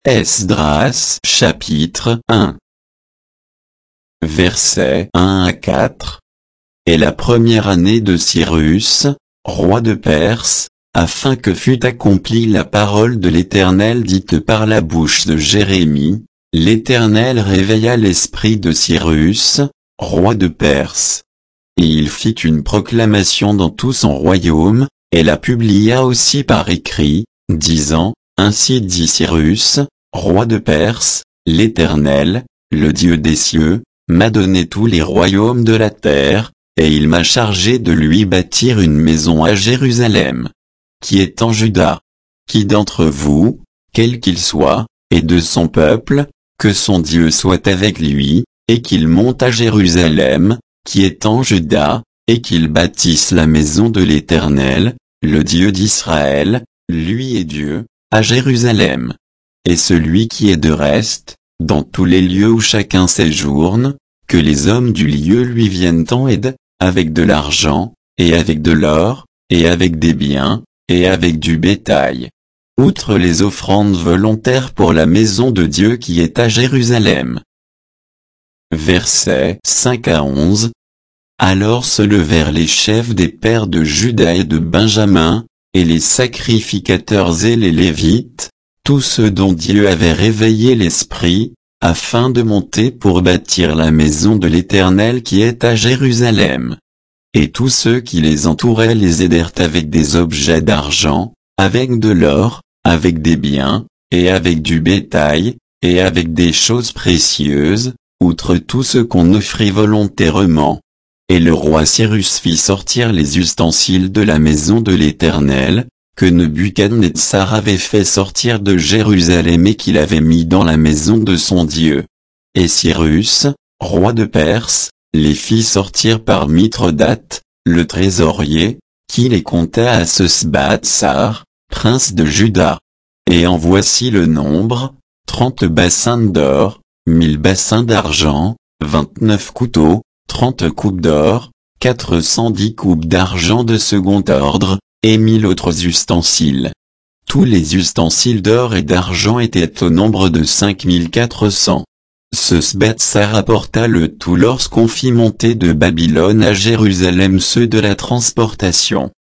Esdras chapitre 1 Versets 1 à 4. Et la première année de Cyrus, roi de Perse, afin que fût accomplie la parole de l'Éternel dite par la bouche de Jérémie, l'Éternel réveilla l'esprit de Cyrus, roi de Perse. Et il fit une proclamation dans tout son royaume, et la publia aussi par écrit, disant, Ainsi dit Cyrus, roi de Perse, l'Éternel, le Dieu des cieux, m'a donné tous les royaumes de la terre, et il m'a chargé de lui bâtir une maison à Jérusalem, qui est en Juda. Qui d'entre vous, quel qu'il soit, et de son peuple, que son Dieu soit avec lui, et qu'il monte à Jérusalem, qui est en Juda, et qu'il bâtisse la maison de l'Éternel, le Dieu d'Israël, lui est Dieu, à Jérusalem. Et celui qui est de reste, dans tous les lieux où chacun séjourne, que les hommes du lieu lui viennent en aide, avec de l'argent, et avec de l'or, et avec des biens, et avec du bétail. Outre les offrandes volontaires pour la maison de Dieu qui est à Jérusalem. Versets 5 à 11. Alors se levèrent les chefs des pères de Juda et de Benjamin, et les sacrificateurs et les Lévites, tous ceux dont Dieu avait réveillé l'esprit, afin de monter pour bâtir la maison de l'Éternel qui est à Jérusalem. Et tous ceux qui les entouraient les aidèrent avec des objets d'argent, avec de l'or, avec des biens, et avec du bétail, et avec des choses précieuses, outre tout ce qu'on offrit volontairement. Et le roi Cyrus fit sortir les ustensiles de la maison de l'Éternel, que Nebuchadnezzar avait fait sortir de Jérusalem et qu'il avait mis dans la maison de son Dieu. Et Cyrus, roi de Perse, les fit sortir par Mithridate, le trésorier, qui les compta à Sesbatsar, prince de Juda. Et en voici le nombre, 30 bassins d'or, 1000 bassins d'argent, 29 couteaux, 30 coupes d'or, 410 coupes d'argent de second ordre, et 1000 autres ustensiles. Tous les ustensiles d'or et d'argent étaient au nombre de 5400. Sesbatsar apporta le tout lorsqu'on fit monter de Babylone à Jérusalem ceux de la transportation.